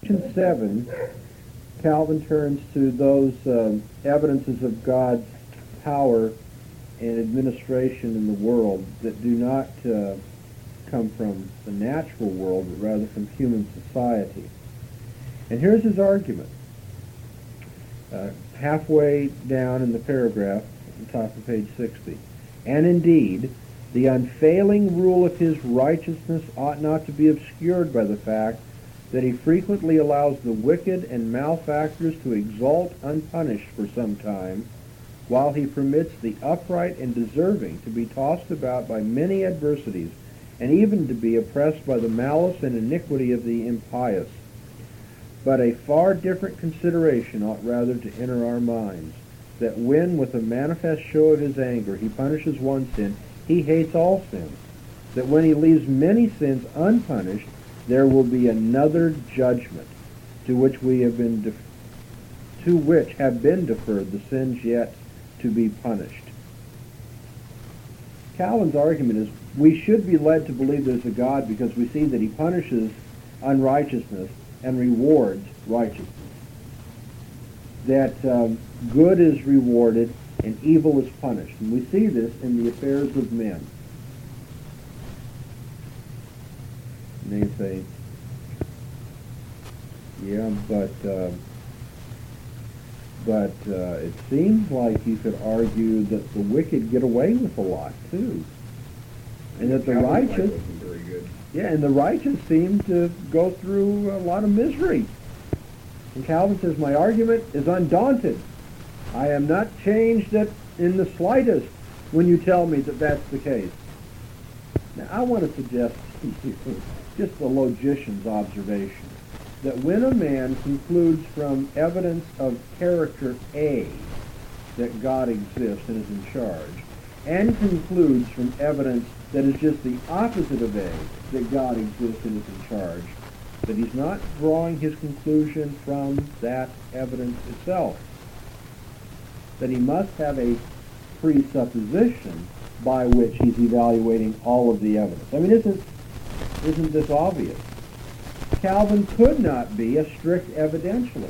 Section 7, Calvin turns to those evidences of God's power and administration in the world that do not come from the natural world, but rather from human society. And here's his argument. Halfway down in the paragraph, at the top of page 60. And indeed, the unfailing rule of his righteousness ought not to be obscured by the fact that he frequently allows the wicked and malefactors to exult unpunished for some time, while he permits the upright and deserving to be tossed about by many adversities, and even to be oppressed by the malice and iniquity of the impious. But a far different consideration ought rather to enter our minds, that when with a manifest show of his anger he punishes one sin, he hates all sins, that when he leaves many sins unpunished, there will be another judgment to which have been deferred the sins yet to be punished. Calvin's argument is we should be led to believe there's a God because we see that he punishes unrighteousness and rewards righteousness. That good is rewarded and evil is punished. And we see this in the affairs of men. And they say, yeah, but it seems like you could argue that the wicked get away with a lot too, and that the righteous, and the righteous seem to go through a lot of misery. And Calvin says, my argument is undaunted. I am not changed in the slightest when you tell me that that's the case. Now, I want to suggest to you just a logician's observation, that when a man concludes from evidence of character A that God exists and is in charge, and concludes from evidence that is just the opposite of A, that God exists and is in charge, that he's not drawing his conclusion from that evidence itself, that he must have a presupposition by which he's evaluating all of the evidence. I mean, isn't this obvious? Calvin could not be a strict evidentialist.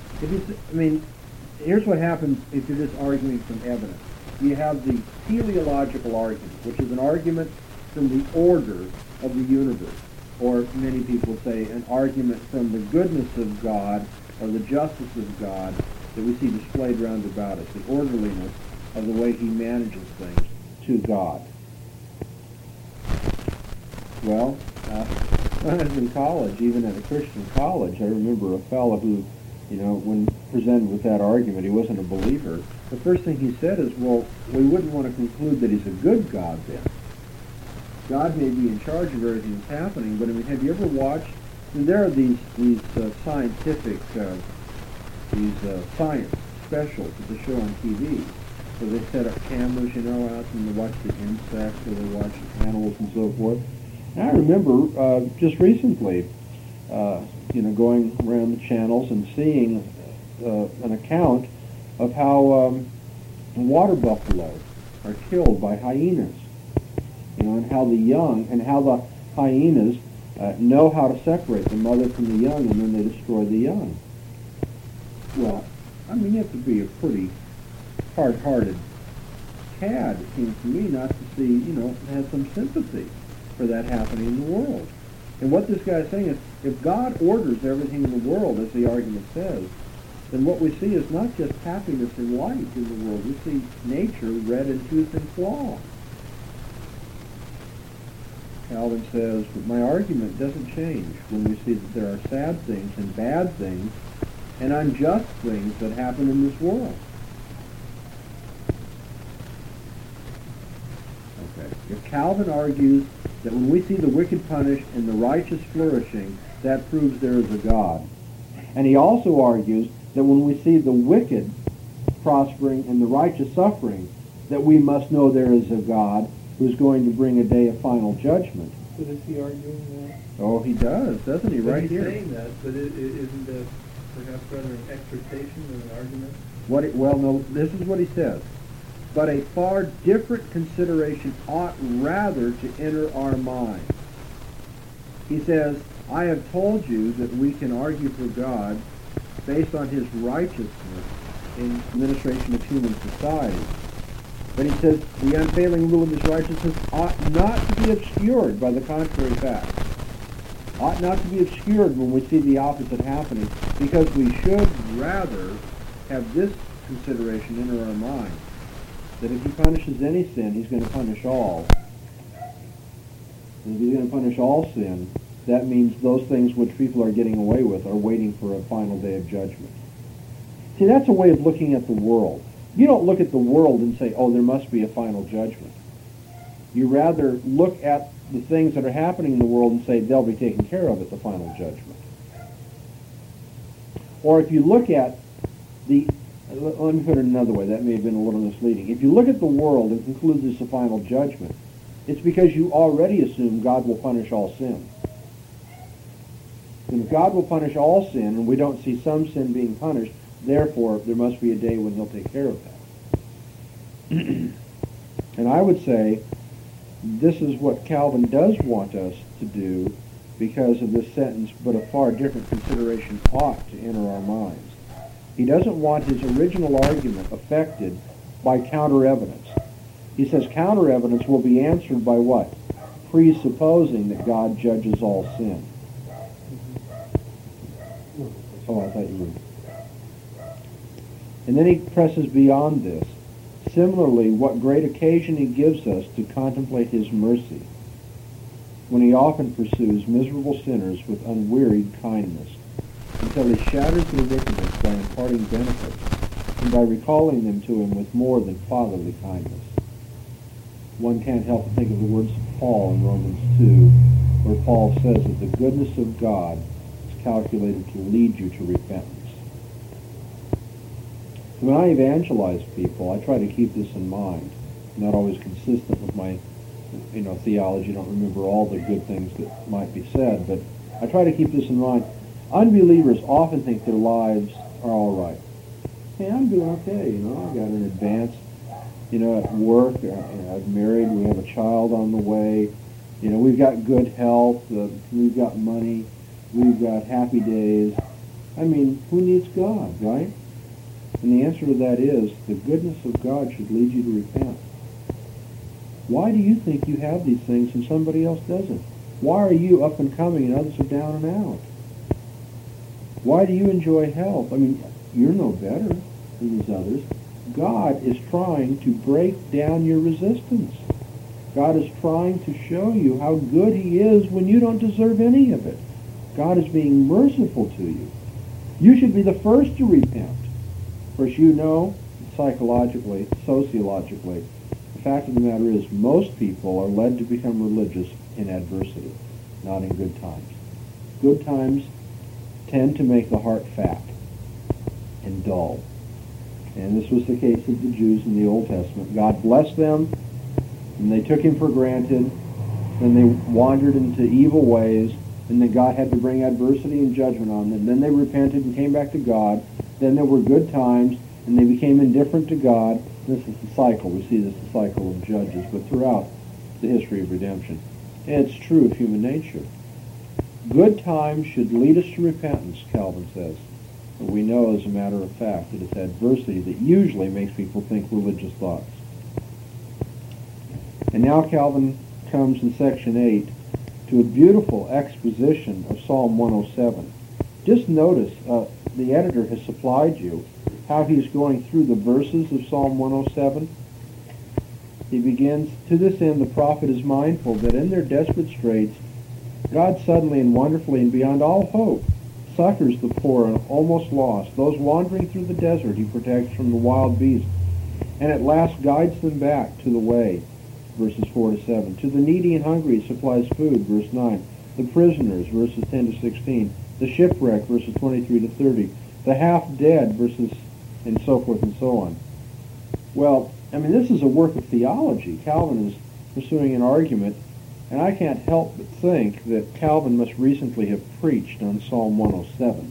Here's what happens if you're just arguing from evidence. You have the teleological argument, which is an argument from the order of the universe, or many people say an argument from the goodness of God or the justice of God that we see displayed round about us, the orderliness of the way he manages things to God. Well, when I was in college, even at a Christian college, I remember a fellow who, when presented with that argument, he wasn't a believer. The first thing he said is, well, we wouldn't want to conclude that he's a good God then. God may be in charge of everything that's happening, but have you ever watched, there are these scientific, science specials that they show on TV. So they set up cameras, out and they watch the insects, or they watch animals and so forth. And I remember just recently, going around the channels and seeing an account of how water buffalo are killed by hyenas, and how the hyenas know how to separate the mother from the young, and then they destroy the young. Well, you have to be a pretty hard-hearted cad, it seems to me, not to see, have some sympathy for that happening in the world. And what this guy is saying is, if God orders everything in the world, as the argument says, then what we see is not just happiness and light in the world. We see nature red in tooth and claw. Calvin says, but my argument doesn't change when we see that there are sad things and bad things and unjust things that happen in this world. Okay. If Calvin argues that when we see the wicked punished and the righteous flourishing, that proves there is a God. And he also argues that when we see the wicked prospering and the righteous suffering, that we must know there is a God who's going to bring a day of final judgment. So is he arguing that? Oh, he does, doesn't he, right here? He's saying that, but isn't that perhaps rather an exhortation than an argument? No, this is what he says. But a far different consideration ought rather to enter our minds. He says, I have told you that we can argue for God based on his righteousness in administration of human society. But he says the unfailing rule of his righteousness ought not to be obscured by the contrary facts. Ought not to be obscured when we see the opposite happening, because we should rather have this consideration enter our mind, that if he punishes any sin, he's going to punish all. And if he's going to punish all sin, that means those things which people are getting away with are waiting for a final day of judgment. See, that's a way of looking at the world. You don't look at the world and say, oh, there must be a final judgment. You rather look at the things that are happening in the world and say they'll be taken care of at the final judgment. Or if you look at let me put it another way, that may have been a little misleading. If you look at the world and conclude there's a final judgment, it's because you already assume God will punish all sin. And if God will punish all sin, and we don't see some sin being punished, therefore there must be a day when he'll take care of that. And I would say this is what Calvin does want us to do because of this sentence, but a far different consideration ought to enter our minds. He doesn't want his original argument affected by counter-evidence. He says counter-evidence will be answered by what? Presupposing that God judges all sin. Oh, I thought you were. And then he presses beyond this. Similarly, what great occasion he gives us to contemplate his mercy, when he often pursues miserable sinners with unwearied kindness, until he shatters their wickedness by imparting benefits, and by recalling them to him with more than fatherly kindness. One can't help but think of the words of Paul in Romans 2, where Paul says that the goodness of God is calculated to lead you to repentance. When I evangelize people, I try to keep this in mind. I'm not always consistent with my theology. I don't remember all the good things that might be said, but I try to keep this in mind. Unbelievers often think their lives are all right. Hey, I'm doing okay, I got an advance, at work, I'm married, we have a child on the way, we've got good health, we've got money, we've got happy days. I mean, who needs God, right? And the answer to that is, the goodness of God should lead you to repent. Why do you think you have these things and somebody else doesn't? Why are you up and coming and others are down and out? Why do you enjoy health? I mean, you're no better than these others. God is trying to break down your resistance. God is trying to show you how good he is when you don't deserve any of it. God is being merciful to you. You should be the first to repent. Of course, psychologically, sociologically, the fact of the matter is most people are led to become religious in adversity, not in good times. Good times tend to make the heart fat and dull. And this was the case of the Jews in the Old Testament. God blessed them, and they took him for granted, then they wandered into evil ways, and then God had to bring adversity and judgment on them. Then they repented and came back to God. Then there were good times, and they became indifferent to God. This is the cycle. We see this the cycle of Judges, but throughout the history of redemption. And it's true of human nature. Good times should lead us to repentance, Calvin says. But we know, as a matter of fact, that it's adversity that usually makes people think religious thoughts. And now Calvin comes in section 8 to a beautiful exposition of Psalm 107. Just notice, the editor has supplied you how he's going through the verses of Psalm 107. He begins, "To this end the prophet is mindful that in their desperate straits, God suddenly and wonderfully and beyond all hope succors the poor and almost lost. Those wandering through the desert he protects from the wild beasts, and at last guides them back to the way," verses 4 to 7. "To the needy and hungry he supplies food," verse 9. "The prisoners," verses 10 to 16. "The shipwrecked," verses 23 to 30. "The half-dead," verses, and so forth and so on. Well, this is a work of theology. Calvin is pursuing an argument, and I can't help but think that Calvin must recently have preached on Psalm 107.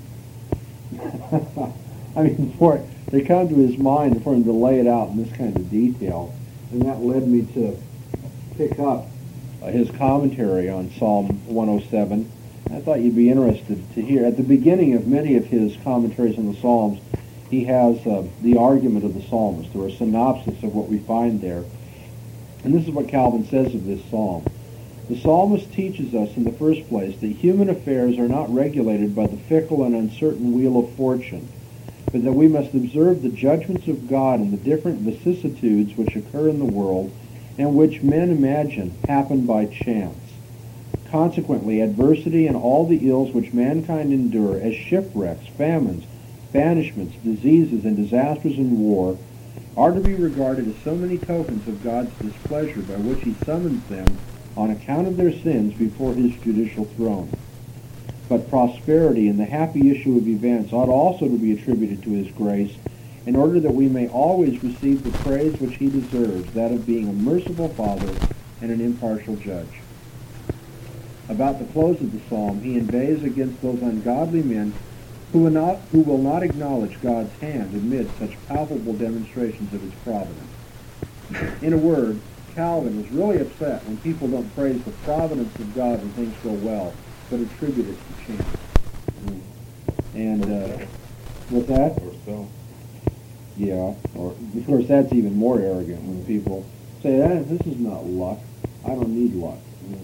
Before they come to his mind for him to lay it out in this kind of detail, and that led me to pick up his commentary on Psalm 107, I thought you'd be interested to hear. At the beginning of many of his commentaries on the Psalms, he has the argument of the psalmist, or a synopsis of what we find there. And this is what Calvin says of this psalm. The psalmist teaches us, in the first place, that human affairs are not regulated by the fickle and uncertain wheel of fortune, but that we must observe the judgments of God in the different vicissitudes which occur in the world and which men imagine happen by chance. Consequently, adversity and all the ills which mankind endure as shipwrecks, famines, banishments, diseases, and disasters in war are to be regarded as so many tokens of God's displeasure by which he summons them on account of their sins before his judicial throne. But prosperity and the happy issue of events ought also to be attributed to his grace, in order that we may always receive the praise which he deserves, that of being a merciful Father and an impartial Judge. About the close of the psalm, he inveighs against those ungodly men who will not acknowledge God's hand amid such palpable demonstrations of his providence. In a word, Calvin is really upset when people don't praise the providence of God when things go well, but attribute it to chance. And what's that? Or so. Yeah, or of course that's even more arrogant when people say, this is not luck. I don't need luck.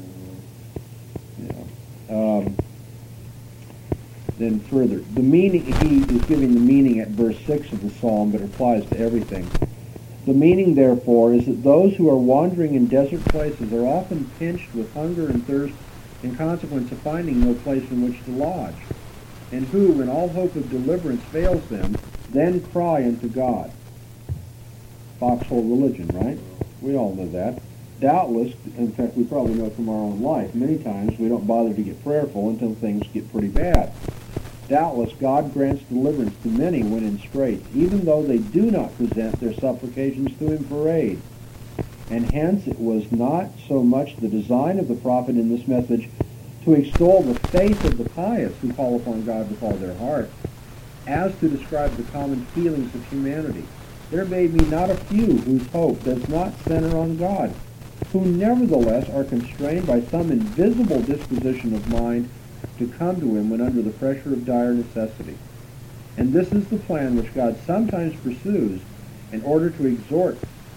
Yeah. Then further, the meaning, he is giving the meaning at verse 6 of the psalm, but it applies to everything. The meaning, therefore, is that those who are wandering in desert places are often pinched with hunger and thirst in consequence of finding no place in which to lodge, and who, when all hope of deliverance fails them, then cry unto God. Foxhole religion, right? We all know that. Doubtless, in fact, we probably know it from our own life, many times we don't bother to get prayerful until things get pretty bad. Doubtless, God grants deliverance to many when in straits, even though they do not present their supplications to him for aid. And hence it was not so much the design of the prophet in this message to extol the faith of the pious who call upon God with all their heart, as to describe the common feelings of humanity. There may be not a few whose hope does not center on God, who nevertheless are constrained by some invisible disposition of mind to come to him when under the pressure of dire necessity. And this is the plan which God sometimes pursues in order to extort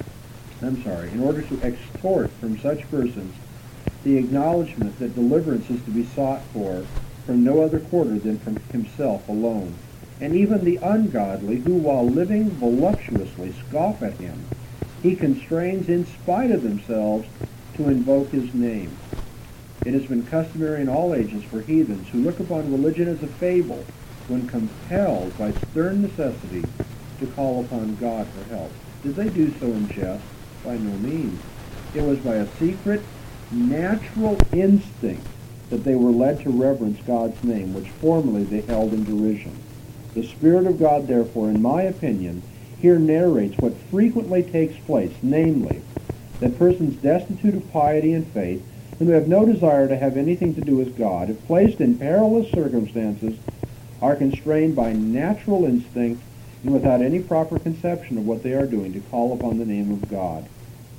from such persons the acknowledgement that deliverance is to be sought for from no other quarter than from himself alone. And even the ungodly, who while living voluptuously scoff at him, he constrains in spite of themselves to invoke his name. It has been customary in all ages for heathens who look upon religion as a fable, when compelled by stern necessity to call upon God for help. Did they do so in jest? By no means. It was by a secret, natural instinct that they were led to reverence God's name, which formerly they held in derision. The Spirit of God, therefore, in my opinion, here narrates what frequently takes place, namely, that persons destitute of piety and faith, and who have no desire to have anything to do with God, if placed in perilous circumstances, are constrained by natural instinct and without any proper conception of what they are doing to call upon the name of God.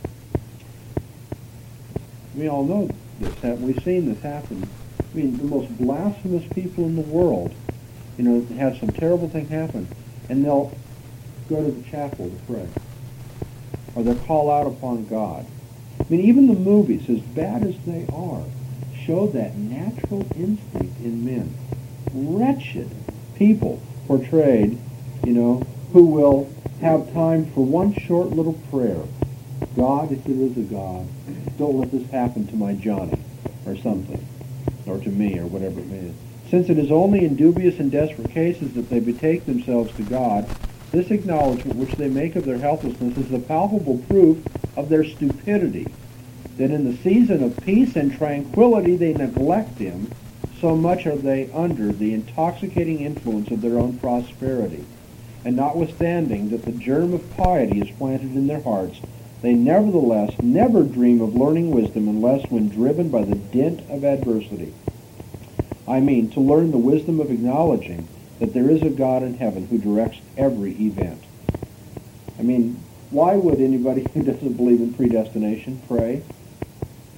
We all know this. We've seen this happen. I mean, the most blasphemous people in the world, have some terrible thing happen, and they'll go to the chapel to pray, or they'll call out upon God. I mean, even the movies, as bad as they are, show that natural instinct in men. Wretched people portrayed, who will have time for one short little prayer. God, if there is a God, don't let this happen to my Johnny, or something, or to me, or whatever it may be. Since it is only in dubious and desperate cases that they betake themselves to God, this acknowledgment which they make of their helplessness is the palpable proof of their stupidity, that in the season of peace and tranquility they neglect him, so much are they under the intoxicating influence of their own prosperity. And notwithstanding that the germ of piety is planted in their hearts, they nevertheless never dream of learning wisdom unless when driven by the dint of adversity. I mean, to learn the wisdom of acknowledging that there is a God in heaven who directs every event. I mean, why would anybody who doesn't believe in predestination pray?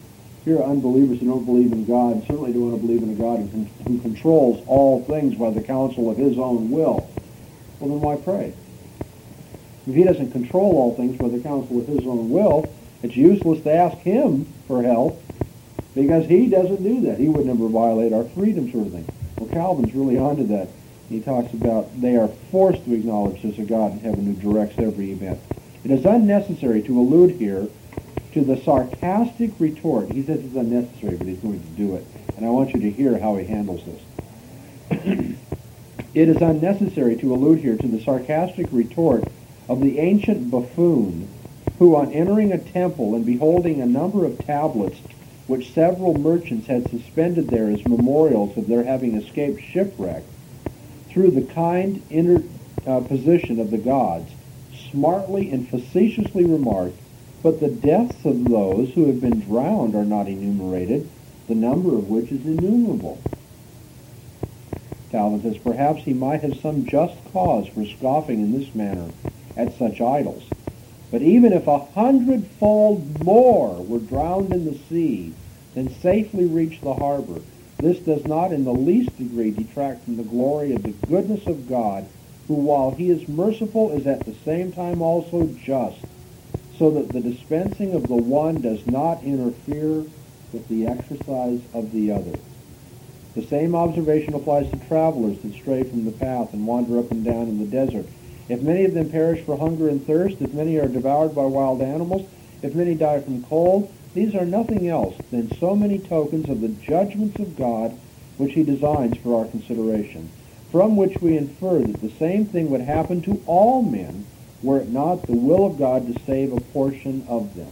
Here are unbelievers who don't believe in God, and certainly don't want to believe in a God who controls all things by the counsel of his own will. Well, then why pray? If he doesn't control all things by the counsel of his own will, it's useless to ask him for help, because he doesn't do that. He would never violate our freedom, sort of thing. Well, Calvin's really onto that. He talks about they are forced to acknowledge there's a God in heaven who directs every event. It is unnecessary to allude here to the sarcastic retort. He says it's unnecessary, but he's going to do it. And I want you to hear how he handles this. It is unnecessary to allude here to the sarcastic retort of the ancient buffoon who, on entering a temple and beholding a number of tablets which several merchants had suspended there as memorials of their having escaped shipwreck, through the kind interposition of the gods, smartly and facetiously remarked, "But the deaths of those who have been drowned are not enumerated, the number of which is innumerable." Calvin says, perhaps he might have some just cause for scoffing in this manner at such idols. But even if 100-fold more were drowned in the sea than safely reached the harbor, this does not in the least degree detract from the glory of the goodness of God, who, while he is merciful, is at the same time also just, so that the dispensing of the one does not interfere with the exercise of the other. The same observation applies to travelers that stray from the path and wander up and down in the desert. If many of them perish for hunger and thirst, if many are devoured by wild animals, if many die from cold, these are nothing else than so many tokens of the judgments of God which he designs for our consideration, from which we infer that the same thing would happen to all men were it not the will of God to save a portion of them.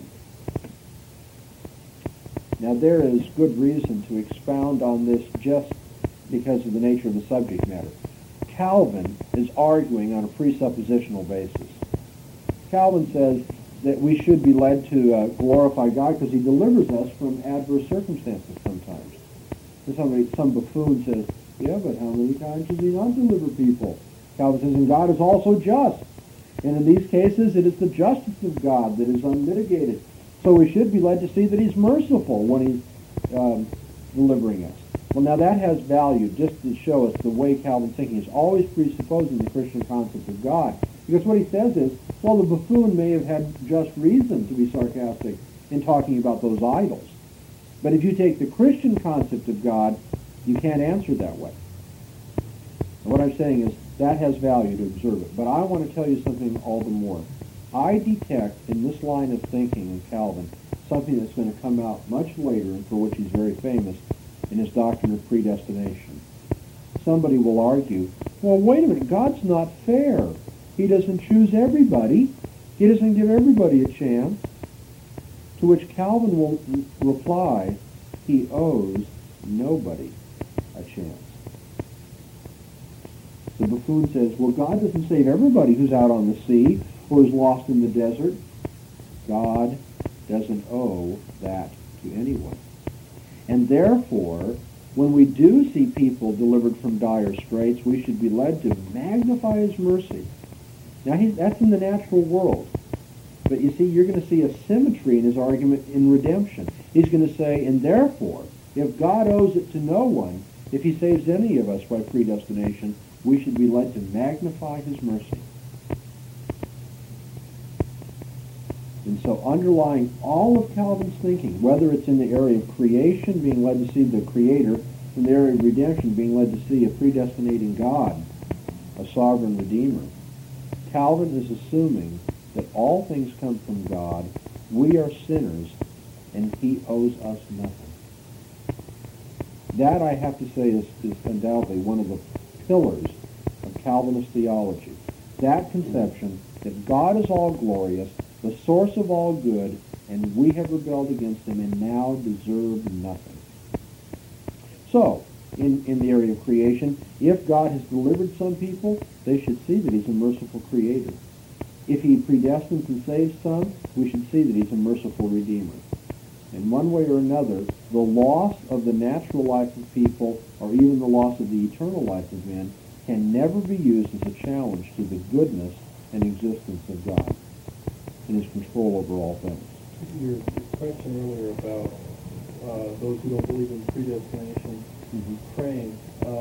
Now there is good reason to expound on this just because of the nature of the subject matter. Calvin is arguing on a presuppositional basis. Calvin says that we should be led to glorify God because he delivers us from adverse circumstances sometimes. And some buffoon says, yeah, but how many times does he not deliver people? Calvin says, and God is also just. And in these cases, it is the justice of God that is unmitigated. So we should be led to see that he's merciful when he's delivering us. Well, now that has value just to show us the way Calvin's thinking is always presupposing the Christian concept of God. Because what he says is, well, the buffoon may have had just reason to be sarcastic in talking about those idols. But if you take the Christian concept of God, you can't answer that way. And what I'm saying is that has value to observe it. But I want to tell you something all the more. I detect in this line of thinking in Calvin something that's going to come out much later and for which he's very famous in his doctrine of predestination. Somebody will argue, well, wait a minute, God's not fair. He doesn't choose everybody. He doesn't give everybody a chance. To which Calvin will reply, he owes nobody a chance. The buffoon says, well, God doesn't save everybody who's out on the sea or is lost in the desert. God doesn't owe that to anyone. And therefore, when we do see people delivered from dire straits, we should be led to magnify his mercy. Now, that's in the natural world. But you see, you're going to see a symmetry in his argument in redemption. He's going to say, and therefore, if God owes it to no one, if he saves any of us by predestination, we should be led to magnify his mercy. And so underlying all of Calvin's thinking, whether it's in the area of creation, being led to see the Creator, in the area of redemption, being led to see a predestinating God, a sovereign Redeemer, Calvin is assuming that all things come from God, we are sinners, and he owes us nothing. That, I have to say, is undoubtedly one of the pillars of Calvinist theology. That conception that God is all glorious, the source of all good, and we have rebelled against him and now deserve nothing. So, in the area of creation, if God has delivered some people, they should see that he's a merciful creator. If he predestines and saves some, we should see that he's a merciful redeemer. In one way or another, the loss of the natural life of people, or even the loss of the eternal life of men, can never be used as a challenge to the goodness and existence of God and his control over all things. Your question earlier about those who don't believe in predestination praying.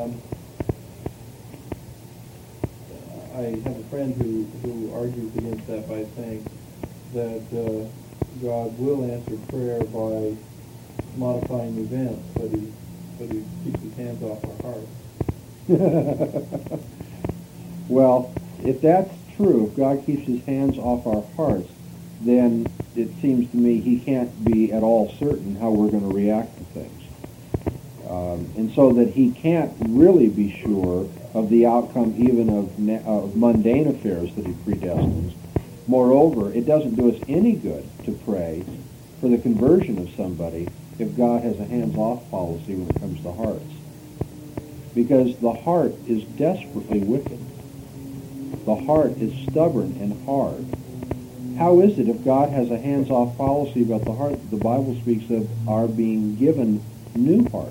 I have a friend who argues against that by saying that God will answer prayer by modifying events, but he keeps his hands off our hearts. Well, if that's true, if God keeps his hands off our hearts, then it seems to me he can't be at all certain how we're going to react to things. And so that he can't really be sure of the outcome even of mundane affairs that he predestines. Moreover, it doesn't do us any good to pray for the conversion of somebody if God has a hands-off policy when it comes to hearts. Because the heart is desperately wicked. The heart is stubborn and hard. How is it if God has a hands-off policy about the heart that the Bible speaks of our being given new hearts?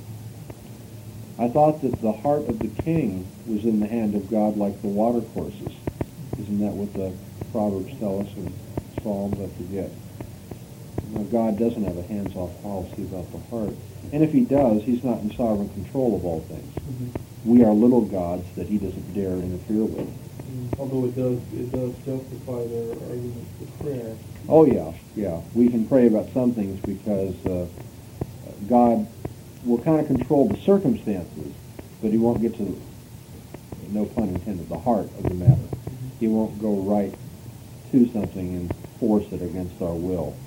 I thought that the heart of the king was in the hand of God like the watercourses. Isn't that what the Proverbs tell us, or Psalms, I forget? Now, God doesn't have a hands-off policy about the heart. And if he does, he's not in sovereign control of all things. We are little gods that he doesn't dare interfere with. Although it does justify their arguments for prayer. Oh, yeah. We can pray about some things because God will kind of control the circumstances, but he won't get to, no pun intended, the heart of the matter. He won't go right to something and force it against our will.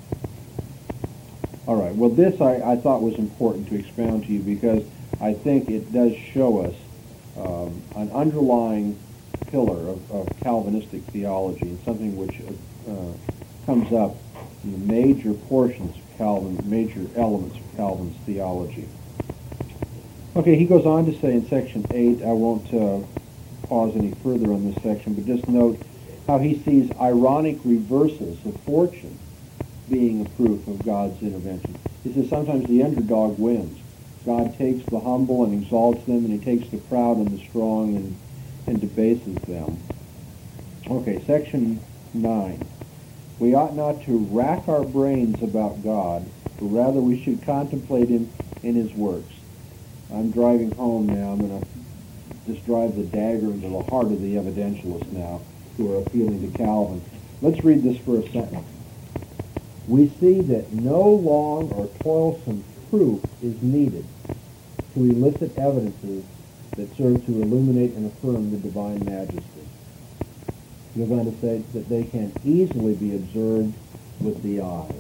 All right. Well, this I thought was important to expound to you because I think it does show us an underlying pillar of Calvinistic theology, and something which comes up in the major portions of Calvin, major elements of Calvin's theology. Okay, he goes on to say in section 8, I won't pause any further on this section, but just note how he sees ironic reversals of fortune being a proof of God's intervention. He says sometimes the underdog wins. God takes the humble and exalts them, and he takes the proud and the strong and debases them. Okay, section 9. We ought not to rack our brains about God, but rather we should contemplate him in his works. I'm driving home now. I'm going to just drive the dagger into the heart of the evidentialists now who are appealing to Calvin. Let's read this for a second. We see that no long or toilsome proof is needed to elicit evidences that serve to illuminate and affirm the divine majesty. He goes on to say that they can easily be observed with the eye.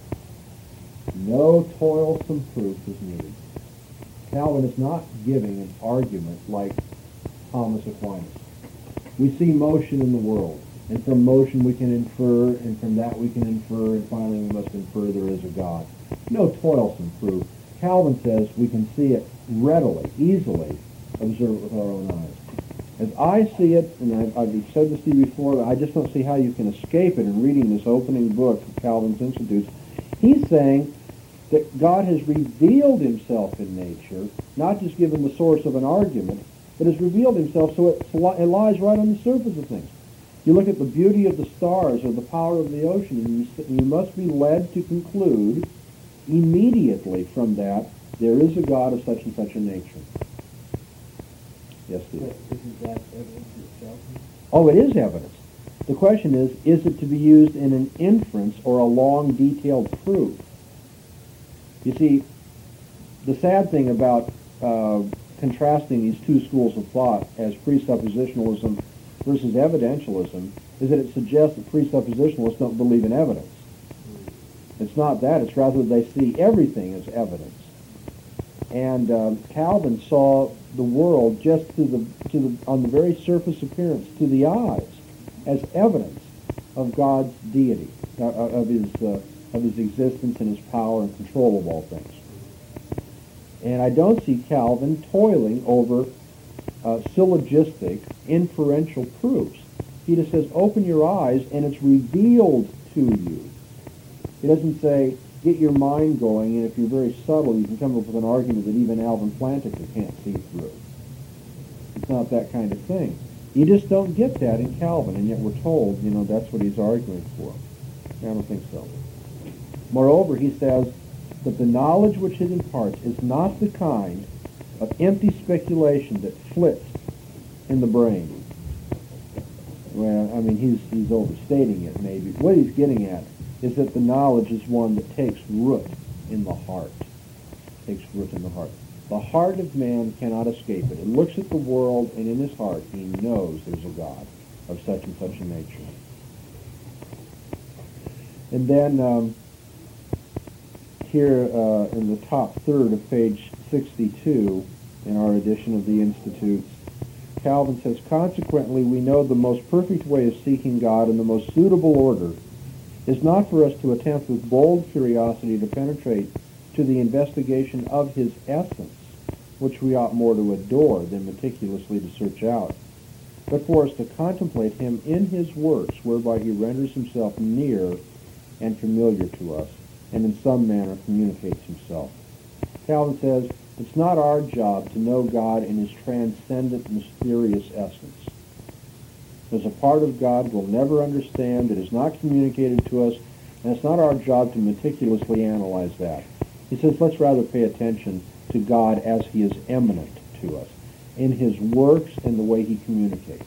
No toilsome proof is needed. Calvin is not giving an argument like Thomas Aquinas. We see motion in the world, and from motion we can infer, and from that we can infer, and finally we must infer there is a God. No toilsome proof. Calvin says we can see it readily, easily, observe it with our own eyes. As I see it, and I've said this to you before, I just don't see how you can escape it in reading this opening book of Calvin's Institutes. He's saying that God has revealed himself in nature, not just given the source of an argument, but has revealed himself so it lies right on the surface of things. You look at the beauty of the stars or the power of the ocean, and you must be led to conclude immediately from that there is a God of such and such a nature. Yes, Steve? Isn't that evidence itself? Oh, it is evidence. The question is it to be used in an inference or a long, detailed proof? You see, the sad thing about contrasting these two schools of thought as presuppositionalism versus evidentialism is that it suggests that presuppositionalists don't believe in evidence. It's not that. It's rather they see everything as evidence. And Calvin saw the world just on the very surface appearance, to the eyes, as evidence of God's deity, of his existence and his power and control of all things. And I don't see Calvin toiling over syllogistic, inferential proofs. He just says, open your eyes and it's revealed to you. He doesn't say, get your mind going, and if you're very subtle, you can come up with an argument that even Alvin Plantinga can't see through. It's not that kind of thing. You just don't get that in Calvin, and yet we're told, that's what he's arguing for. I don't think so. Moreover, he says But the knowledge which it imparts is not the kind of empty speculation that flits in the brain. Well, I mean, he's overstating it maybe. What he's getting at is that the knowledge is one that takes root in the heart. Takes root in the heart. The heart of man cannot escape it. It looks at the world, and in his heart he knows there's a God of such and such a nature. And then here in the top third of page 62 in our edition of the Institutes, Calvin says, consequently, we know the most perfect way of seeking God in the most suitable order is not for us to attempt with bold curiosity to penetrate to the investigation of his essence, which we ought more to adore than meticulously to search out, but for us to contemplate him in his works, whereby he renders himself near and familiar to us, and in some manner communicates himself. Calvin says, it's not our job to know God in his transcendent, mysterious essence. There's a part of God we'll never understand that is not communicated to us, and it's not our job to meticulously analyze that. He says, let's rather pay attention to God as he is eminent to us, in his works and the way he communicates.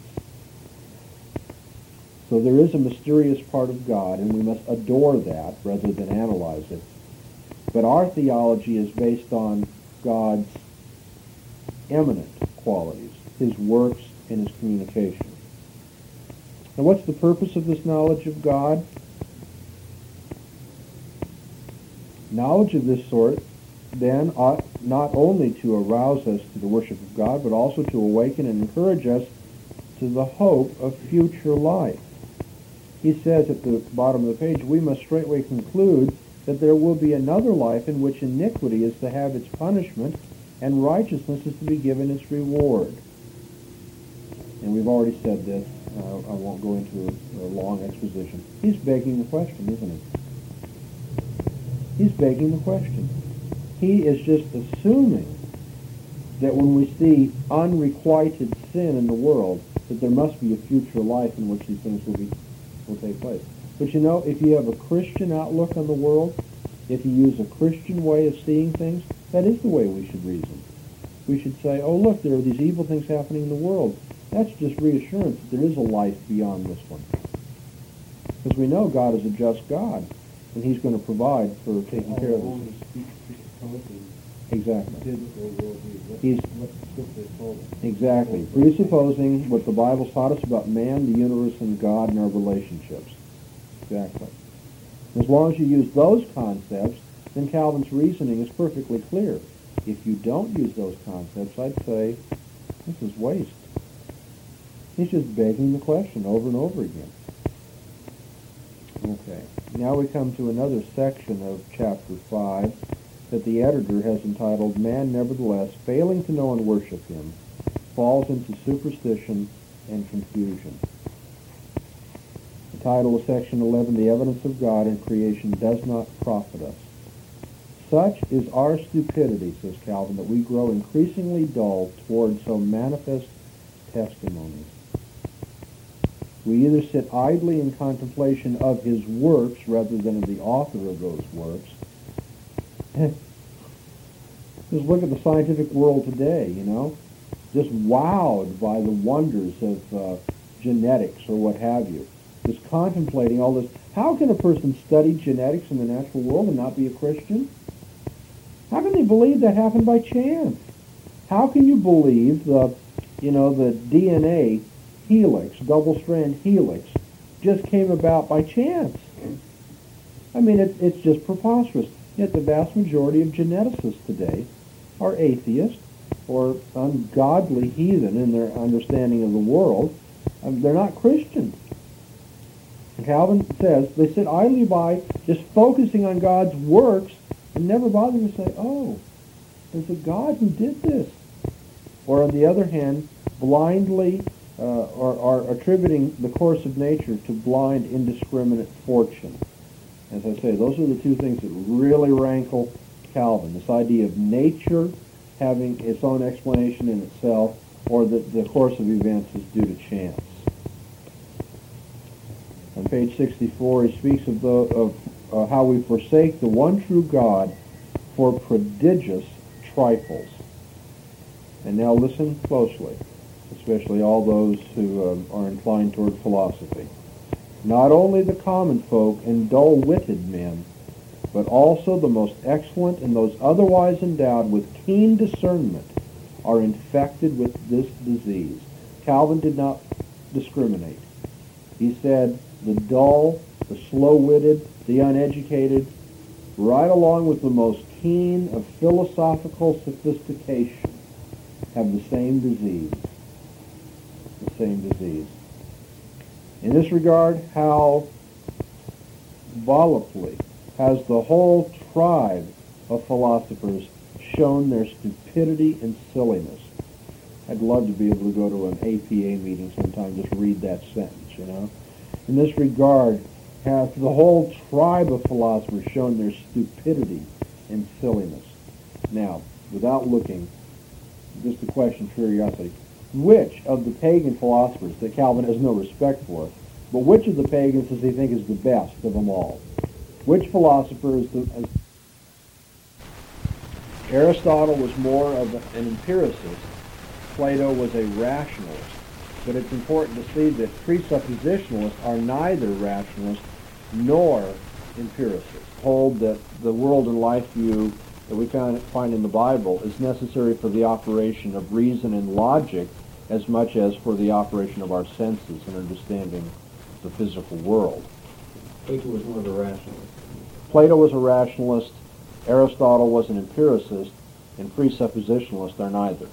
So there is a mysterious part of God, and we must adore that rather than analyze it. But our theology is based on God's eminent qualities, his works and his communication. And what's the purpose of this knowledge of God? Knowledge of this sort, then, ought not only to arouse us to the worship of God, but also to awaken and encourage us to the hope of future life. He says at the bottom of the page, we must straightway conclude that there will be another life in which iniquity is to have its punishment and righteousness is to be given its reward. And we've already said this. I won't go into a long exposition. He's begging the question, isn't he? He's begging the question. He is just assuming that when we see unrequited sin in the world, that there must be a future life in which these things will take place. But you know, if you have a Christian outlook on the world, if you use a Christian way of seeing things, that is the way we should reason. We should say, oh look, there are these evil things happening in the world. That's just reassurance that there is a life beyond this one. Because we know God is a just God, and he's going to provide for taking care of us. Exactly. Exactly. Presupposing what the Bible's taught us about man, the universe, and God and our relationships. Exactly. As long as you use those concepts, then Calvin's reasoning is perfectly clear. If you don't use those concepts, I'd say, this is waste. He's just begging the question over and over again. Okay. Now we come to another section of Chapter 5 that the editor has entitled, Man Nevertheless, Failing to Know and Worship Him, Falls into Superstition and Confusion. The title of Section 11, The Evidence of God in Creation Does Not Profit Us. Such is our stupidity, says Calvin, that we grow increasingly dull toward so manifest testimonies. We either sit idly in contemplation of his works rather than of the author of those works. Just look at the scientific world today, you know, just wowed by the wonders of genetics or what have you. Just contemplating all this. How can a person study genetics in the natural world and not be a Christian? How can they believe that happened by chance? How can you believe the DNA helix, double-strand helix, just came about by chance? I mean, it's just preposterous. Yet the vast majority of geneticists today are atheists or ungodly heathen in their understanding of the world. They're not Christian. Calvin says they sit idly by just focusing on God's works and never bothering to say, oh, there's a God who did this. Or on the other hand, blindly are attributing the course of nature to blind, indiscriminate fortune. As I say, those are the two things that really rankle Calvin. This idea of nature having its own explanation in itself, or that the course of events is due to chance. On page 64, he speaks of how we forsake the one true God for prodigious trifles. And now listen closely, especially all those who are inclined toward philosophy. Not only the common folk and dull-witted men, but also the most excellent and those otherwise endowed with keen discernment are infected with this disease. Calvin did not discriminate. He said the dull, the slow-witted, the uneducated, right along with the most keen of philosophical sophistication, have the same disease. The same disease. In this regard, how volubly has the whole tribe of philosophers shown their stupidity and silliness. I'd love to be able to go to an APA meeting sometime, just read that sentence, you know. In this regard, hath the whole tribe of philosophers shown their stupidity and silliness. Now, without looking, just a question of curiosity, which of the pagan philosophers that Calvin has no respect for, but which of the pagans does he think is the best of them all? Which philosopher is the... Aristotle was more of an empiricist. Plato was a rationalist. But it's important to see that presuppositionalists are neither rationalists nor empiricists. Hold that the world and life view that we find in the Bible is necessary for the operation of reason and logic as much as for the operation of our senses and understanding the physical world. Plato was more of a rationalist. Plato was a rationalist, Aristotle was an empiricist, and presuppositionalists are neither.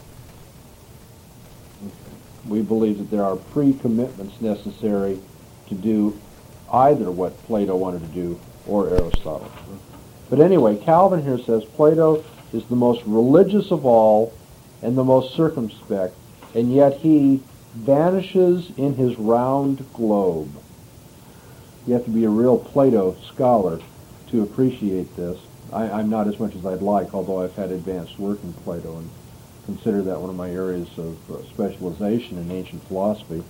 We believe that there are pre-commitments necessary to do either what Plato wanted to do or Aristotle. But anyway, Calvin here says Plato is the most religious of all and the most circumspect, and yet he vanishes in his round globe. You have to be a real Plato scholar to appreciate this. I'm not as much as I'd like, although I've had advanced work in Plato and consider that one of my areas of specialization in ancient philosophy.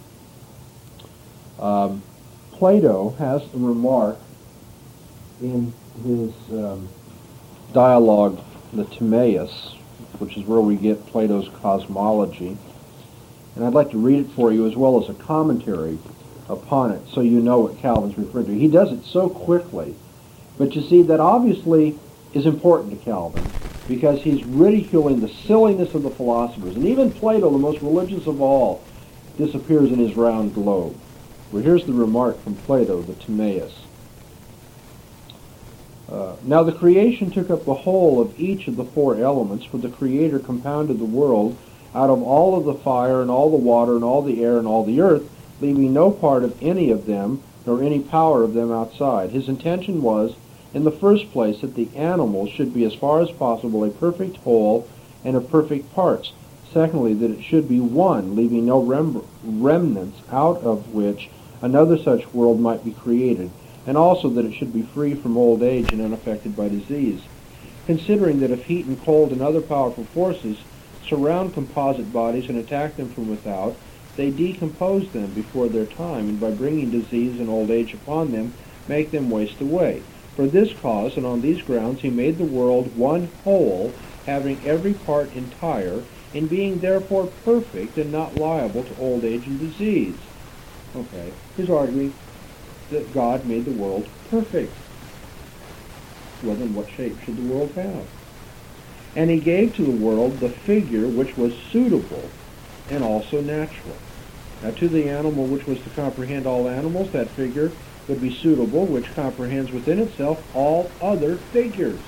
Plato has a remark in his dialogue, the Timaeus, which is where we get Plato's cosmology. And I'd like to read it for you as well as a commentary upon it so you know what Calvin's referring to. He does it so quickly, but you see that obviously is important to Calvin because he's ridiculing the silliness of the philosophers. And even Plato, the most religious of all, disappears in his round globe. Well, here's the remark from Plato, the Timaeus. Now the creation took up the whole of each of the four elements, for the Creator compounded the world out of all of the fire and all the water and all the air and all the earth, leaving no part of any of them nor any power of them outside. His intention was, in the first place, that the animals should be as far as possible a perfect whole and of perfect parts. Secondly, that it should be one, leaving no remnants, out of which another such world might be created, and also that it should be free from old age and unaffected by disease. Considering that if heat and cold and other powerful forces surround composite bodies and attack them from without, they decompose them before their time, and by bringing disease and old age upon them, make them waste away. For this cause, and on these grounds, he made the world one whole, having every part entire, and being therefore perfect and not liable to old age and disease. Okay, he's arguing that God made the world perfect. Well, then what shape should the world have? And he gave to the world the figure which was suitable and also natural. Now to the animal which was to comprehend all animals, that figure would be suitable, which comprehends within itself all other figures.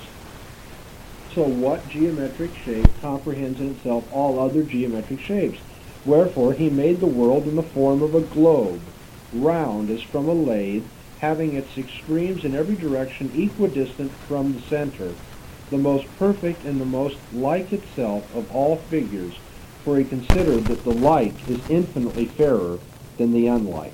So what geometric shape comprehends in itself all other geometric shapes? Wherefore he made the world in the form of a globe, round as from a lathe, having its extremes in every direction equidistant from the center, the most perfect and the most like itself of all figures, for he considered that the like is infinitely fairer than the unlike.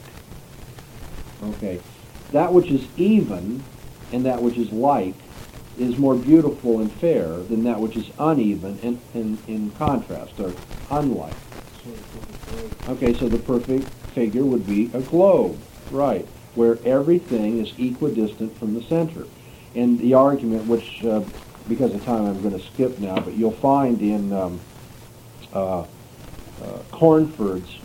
Okay, that which is even and that which is like is more beautiful and fair than that which is uneven and in contrast, or unlike. Okay, so the perfect figure would be a globe, right, where everything is equidistant from the center. And the argument which because of time, I'm going to skip now, but you'll find in Cornford's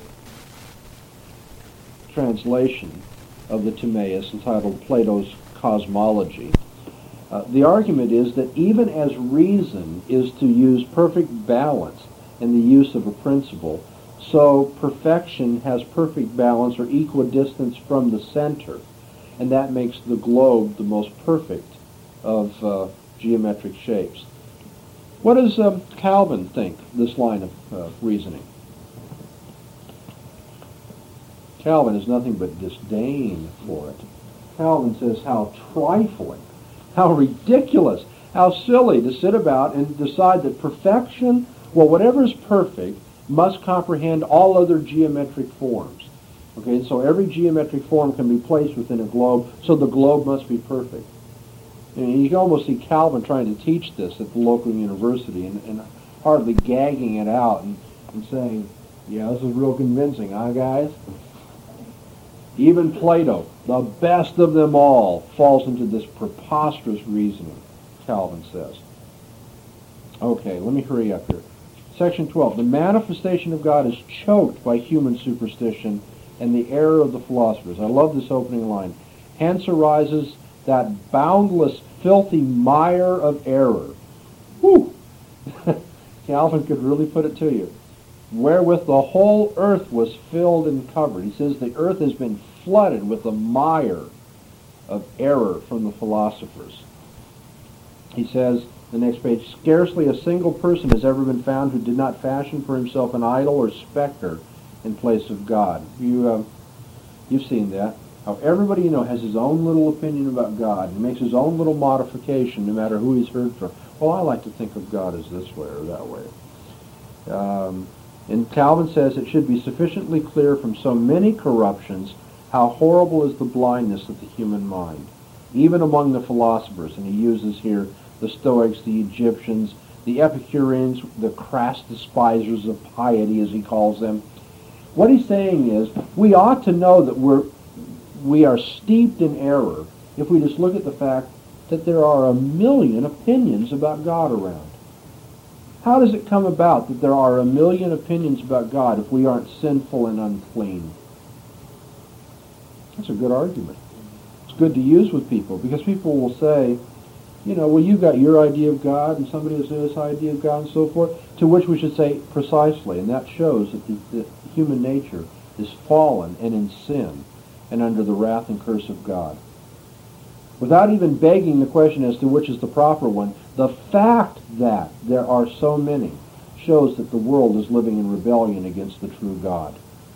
translation of the Timaeus entitled Plato's Cosmology, the argument is that even as reason is to use perfect balance in the use of a principle, so perfection has perfect balance or equidistance from the center, and that makes the globe the most perfect of geometric shapes. What does Calvin think, this line of reasoning? Calvin has nothing but disdain for it. Calvin says how trifling, how ridiculous, how silly to sit about and decide that perfection, well, whatever is perfect, must comprehend all other geometric forms. Okay, so every geometric form can be placed within a globe, so the globe must be perfect. And you can almost see Calvin trying to teach this at the local university and hardly gagging it out and saying, yeah, this is real convincing, huh, guys? Even Plato, the best of them all, falls into this preposterous reasoning, Calvin says. Okay, let me hurry up here. Section 12. The manifestation of God is choked by human superstition and the error of the philosophers. I love this opening line. Hence arises that boundless, filthy mire of error. Whew! Calvin could really put it to you. Wherewith the whole earth was filled and covered. He says the earth has been flooded with the mire of error from the philosophers. He says, the next page, scarcely a single person has ever been found who did not fashion for himself an idol or specter in place of God. You've seen that. How everybody has his own little opinion about God and makes his own little modification no matter who he's heard from. Well, I like to think of God as this way or that way. And Calvin says it should be sufficiently clear from so many corruptions how horrible is the blindness of the human mind, even among the philosophers. And he uses here the Stoics, the Egyptians, the Epicureans, the crass despisers of piety, as he calls them. What he's saying is, we ought to know that we are steeped in error if we just look at the fact that there are a million opinions about God around. How does it come about that there are a million opinions about God if we aren't sinful and unclean? That's a good argument. It's good to use with people, because people will say, well, you got your idea of God, and somebody has this idea of God, and so forth, to which we should say precisely, and that shows that the human nature is fallen and in sin and under the wrath and curse of God. Without even begging the question as to which is the proper one, the fact that there are so many shows that the world is living in rebellion against the true God.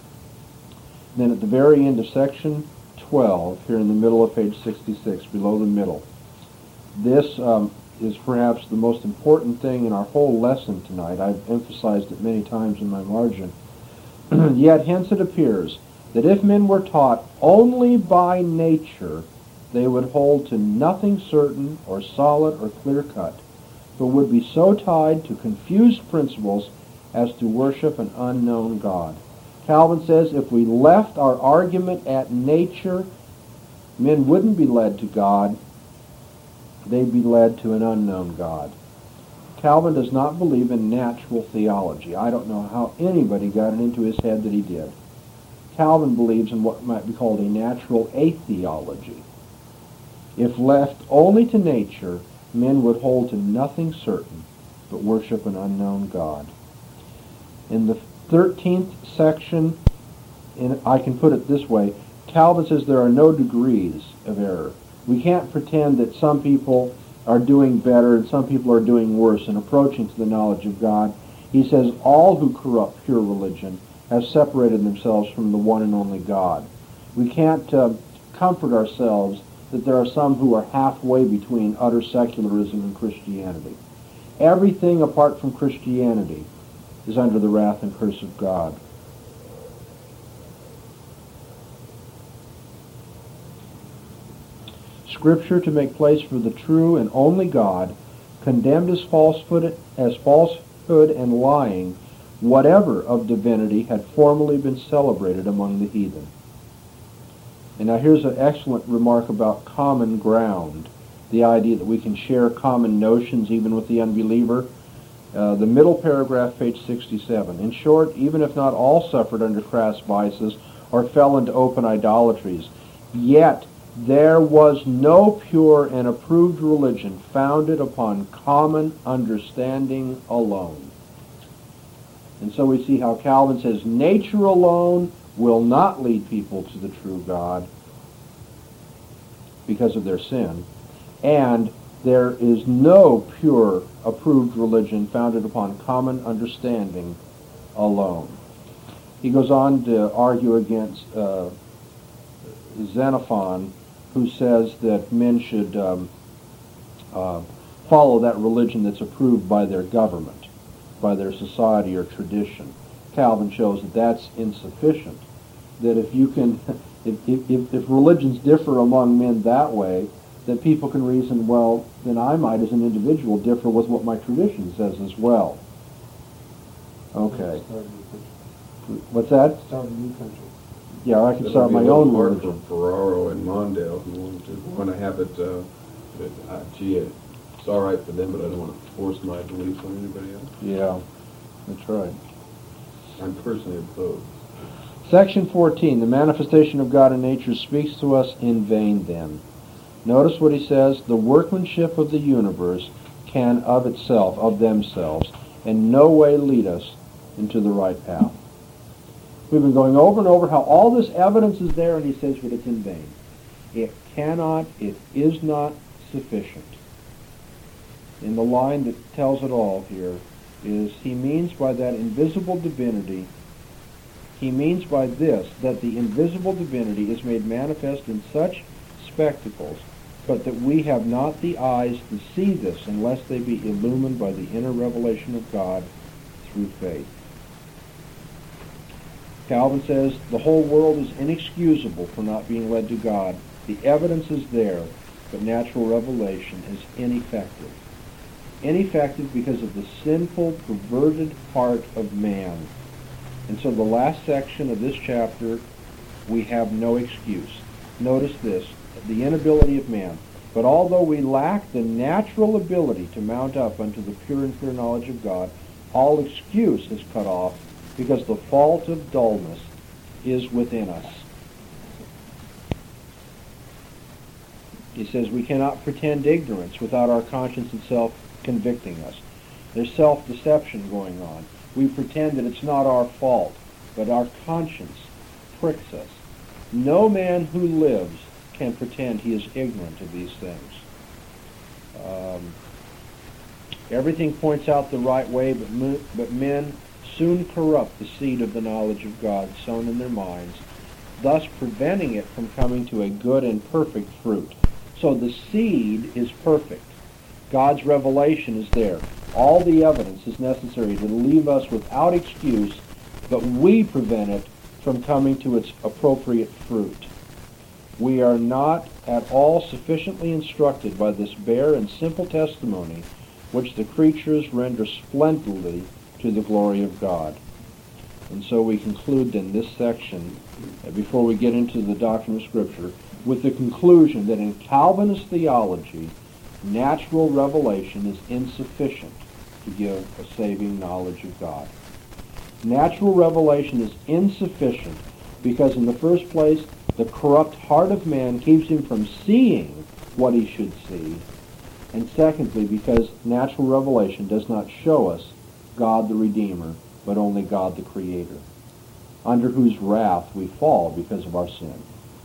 And then at the very end of section 12, here in the middle of page 66, below the middle, this is perhaps the most important thing in our whole lesson tonight. I've emphasized it many times in my margin. Yet hence it appears that if men were taught only by nature, they would hold to nothing certain or solid or clear-cut, but would be so tied to confused principles as to worship an unknown God. Calvin says if we left our argument at nature, men wouldn't be led to God, they'd be led to an unknown God. Calvin does not believe in natural theology. I don't know how anybody got it into his head that he did. Calvin believes in what might be called a natural atheology. If left only to nature, men would hold to nothing certain, but worship an unknown God. In the 13th section, I can put it this way, Calvin says there are no degrees of error. We can't pretend that some people are doing better and some people are doing worse in approaching to the knowledge of God. He says all who corrupt pure religion have separated themselves from the one and only God. We can't comfort ourselves that there are some who are halfway between utter secularism and Christianity. Everything apart from Christianity is under the wrath and curse of God. Scripture, to make place for the true and only God, condemned as falsehood and lying whatever of divinity had formerly been celebrated among the heathen. And now here's an excellent remark about common ground. the idea that we can share common notions even with the unbeliever. The middle paragraph, page 67. In short, even if not all suffered under crass vices or fell into open idolatries, yet there was no pure and approved religion founded upon common understanding alone. And so we see how Calvin says nature alone will not lead people to the true God because of their sin, and there is no pure, approved religion founded upon common understanding alone. He goes on to argue against Xenophon, who says that men should follow that religion that's approved by their government, by their society or tradition. Calvin shows that that's insufficient. That if you can, if religions differ among men that way, that people can reason, well, then I might, as an individual, differ with what my tradition says as well. Okay. What's that? Start a new country. Yeah, I can start my own word religion. for Ferraro and Mondale who want to have it, gee, it's all right for them, but I don't want to force my beliefs on anybody else. Yeah, that's right. I'm personally opposed. Section 14, the manifestation of God in nature speaks to us in vain then. Notice what he says, the workmanship of the universe can of itself, of themselves, in no way lead us into the right path. We've been going over and over how all this evidence is there, and he says, but it's in vain. It cannot, it is not sufficient. And the line that tells it all here is, he means by that invisible divinity, he means by this, that the invisible divinity is made manifest in such spectacles, but that we have not the eyes to see this unless they be illumined by the inner revelation of God through faith. Calvin says the whole world is inexcusable for not being led to God. The evidence is there, but natural revelation is ineffective. Ineffective because of the sinful, perverted heart of man. And so the last section of this chapter, we have no excuse. Notice this, the inability of man. But although we lack the natural ability to mount up unto the pure and clear knowledge of God, all excuse is cut off because the fault of dullness is within us. He says we cannot pretend ignorance without our conscience itself convicting us. There's self-deception going on. We pretend that it's not our fault, but our conscience pricks us. No man who lives can pretend he is ignorant of these things. Everything points out the right way, but men soon corrupt the seed of the knowledge of God sown in their minds, thus preventing it from coming to a good and perfect fruit. So the seed is perfect. God's revelation is there. All the evidence is necessary to leave us without excuse, but we prevent it from coming to its appropriate fruit. We are not at all sufficiently instructed by this bare and simple testimony which the creatures render splendidly to the glory of God. And so we conclude then this section, before we get into the doctrine of Scripture, with the conclusion that in Calvinist theology, natural revelation is insufficient to give a saving knowledge of God. Natural revelation is insufficient because, in the first place, the corrupt heart of man keeps him from seeing what he should see. And secondly, because natural revelation does not show us God the Redeemer, but only God the Creator, under whose wrath we fall because of our sin.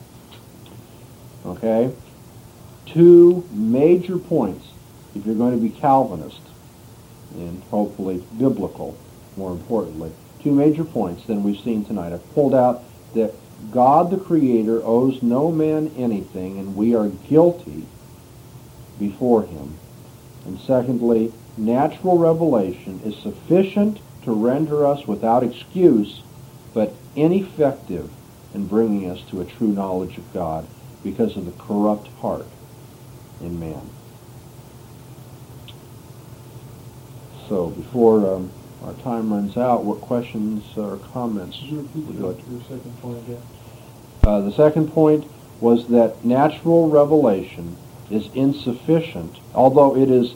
Okay? Two major points, if you're going to be Calvinist, and hopefully biblical, more importantly. Two major points that we've seen tonight. I've pulled out that God the Creator owes no man anything, and we are guilty before him. And secondly, natural revelation is sufficient to render us without excuse, but ineffective in bringing us to a true knowledge of God because of the corrupt heart in man. So before our time runs out, what questions or comments Could you repeat would you like to? your second point again? The second point was that natural revelation is insufficient, although it is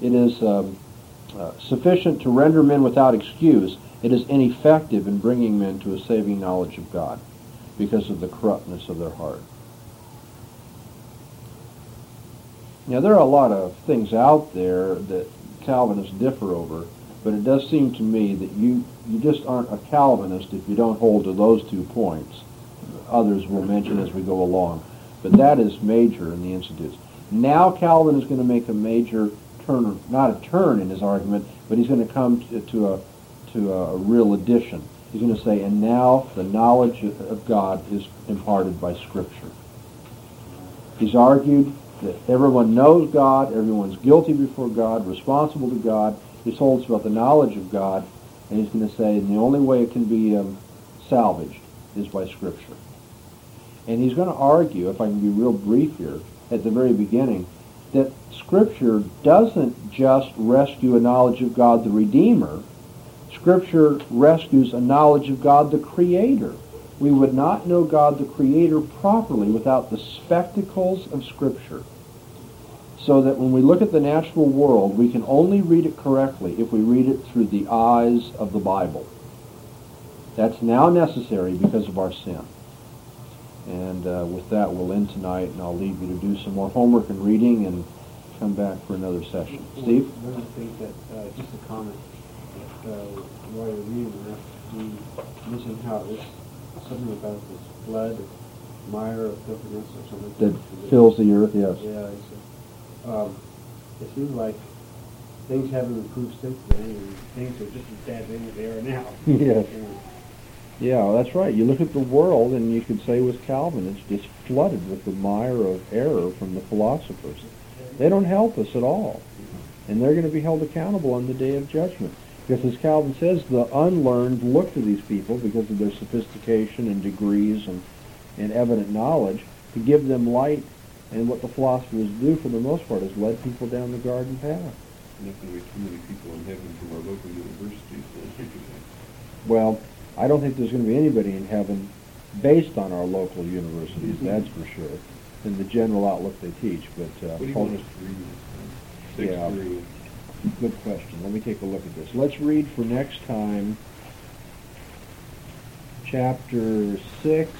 sufficient to render men without excuse, it is ineffective in bringing men to a saving knowledge of God because of the corruptness of their heart. Now, there are a lot of things out there that Calvinists differ over, but it does seem to me that you just aren't a Calvinist if you don't hold to those 2 points. Others we'll mention as we go along. But that is major in the Institutes. Now Calvin is going to make a major turn, not a turn in his argument, but he's going to come to a real addition. He's going to say, and now the knowledge of God is imparted by Scripture. He's argued that everyone knows God, everyone's guilty before God, responsible to God. He holds about the knowledge of God, and he's going to say, and the only way it can be salvaged is by Scripture. And he's going to argue, if I can be real brief here, at the very beginning, that Scripture doesn't just rescue a knowledge of God the Redeemer. Scripture rescues a knowledge of God the Creator. We would not know God the Creator properly without the spectacles of Scripture. So that when we look at the natural world, we can only read it correctly if we read it through the eyes of the Bible. That's now necessary because of our sin. And with that, we'll end tonight, and I'll leave you to do some more homework and reading and come back for another session. Steve? One of the things that, just a comment, that while you're reading that, you mentioned how there's something about this blood, mire of filthiness or something. That fills the earth, yes. Yeah, it seems like things haven't improved since then, and things are just as bad as they are now. Yes. Yeah, that's right. You look at the world, and you could say with Calvin, it's just flooded with the mire of error from the philosophers. They don't help us at all. And they're going to be held accountable on the day of judgment. Because as Calvin says, the unlearned look to these people, because of their sophistication and degrees and evident knowledge, to give them light. And what the philosophers do, for the most part, is lead people down the garden path. And if there are too many people in heaven from our local universities, then Well, I don't think there's going to be anybody in heaven based on our local universities, that's for sure, and the general outlook they teach. But what do you want us to read? Yeah, good question. Let me take a look at this. Let's read for next time chapter 6.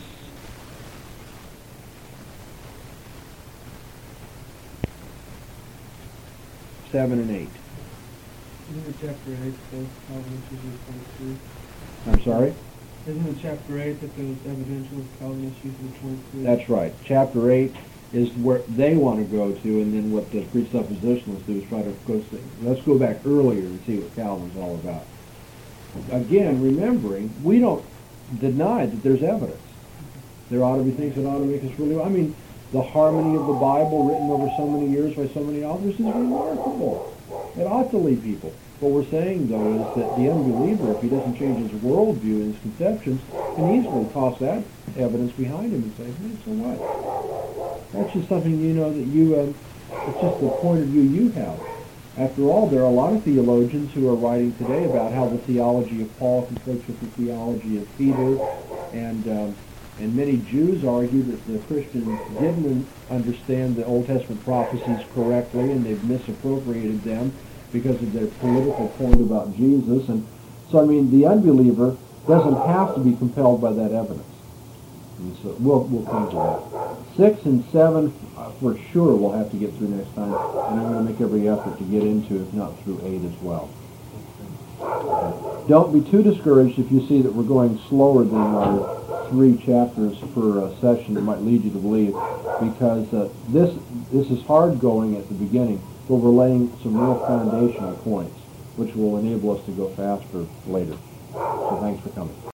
Seven and 8. Isn't it chapter 8 that Calvin issues in 23? I'm sorry? Isn't it chapter 8 that there's evidential Calvin issues in 23? That's right. Chapter 8 is where they want to go to, and then what the presuppositionalists do is try to go. Let's go back earlier and see what Calvin's all about. Again, remembering, we don't deny that there's evidence. There ought to be things that ought to make us really... I mean, the harmony of the Bible written over so many years by so many authors is remarkable. It ought to lead people. What we're saying, though, is that the unbeliever, if he doesn't change his worldview and his conceptions, can easily toss that evidence behind him and say, hey, so what? That's just something, that you, it's just the point of view you have. After all, there are a lot of theologians who are writing today about how the theology of Paul conflicts with the theology of Peter, and many Jews argue that the Christians didn't understand the Old Testament prophecies correctly, and they've misappropriated them because of their political point about Jesus. And so, the unbeliever doesn't have to be compelled by that evidence. And so we'll come to that. 6 and 7, for sure, we'll have to get through next time, and I'm going to make every effort to get into, if not through 8 as well. Don't be too discouraged if you see that we're going slower than our 3 chapters per session. It might lead you to believe, because this is hard going at the beginning, but we're laying some real foundational points, which will enable us to go faster later. So thanks for coming.